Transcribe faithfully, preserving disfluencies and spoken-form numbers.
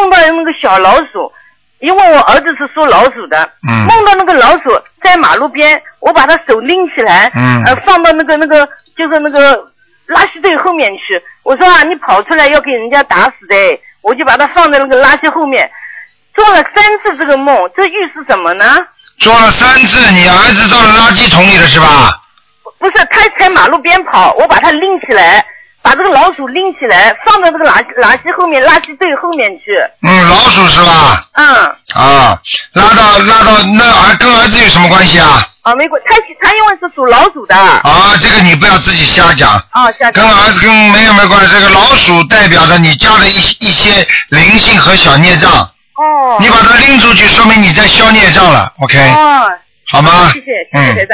梦到那个小老鼠，因为我儿子是属老鼠的， 嗯， 梦到那个老鼠在马路边，我把他手拎起来， 嗯， 呃，放到那个那个就是那个垃圾堆后面去。我说啊，你跑出来要给人家打死的，我就把它放在那个垃圾后面。做了三次这个梦，这预示什么呢？ 做了三次，你儿子到了垃圾桶里了是吧？ 不是，他在马路边跑，我把他拎起来，把这个老鼠拎起来，放到这个垃圾垃圾后面，垃圾堆后面去。 嗯，老鼠是吧？ 嗯。 啊，拉到拉到那儿跟儿子有什么关系啊？ 啊，没关，他他因为是属老鼠的。 啊，这个你不要自己瞎讲。 啊，瞎讲。 跟儿子跟没有没关系，这个老鼠代表着你家的一一些灵性和小孽障。 哦。 你把它拎出去，说明你在消孽障了 ，OK？ 哦。 好吗？ 谢谢，谢谢台长。